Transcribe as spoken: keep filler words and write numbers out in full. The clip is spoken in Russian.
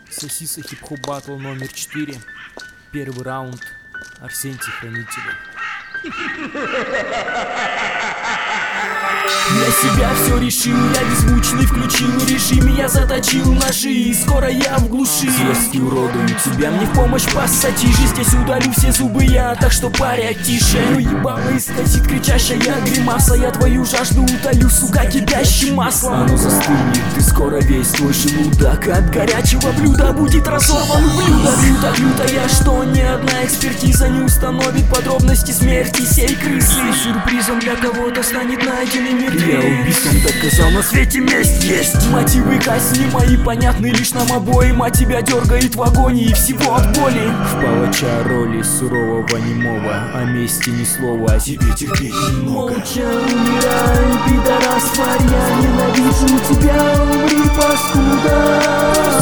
Сосиса хип-хоп батл номер четыре. Первый раунд. Арсентий Хранитель. Для себя все решил, я беззвучный включил режим, я заточил ножи, и скоро я в глуши. Зверски уродую тебя, мне в помощь пассатижи. Здесь удалю все зубы я, так что паря тише. Ну ебало исказит кричащая гримаса, я твою жажду утолю, сука, кипящим маслом. А ну застынет, ты скоро весь твой желудок от горячего блюда будет разорван в блюдо. Люто, лютая, что ни одна экспертиза не установит подробности смерти сей крысы. Сюрпризом для кого-то станет найденный мертвец. Я убийством доказал, на свете месть есть. Мотивы казни мои понятны лишь нам обоим, а тебя дергает в агонии всего от боли. В палача роли сурового немого, о мести ни слова, о себе терпеть немного. Молча умираю, пидорас, тварь, я ненавижу тебя, умри, паскуда.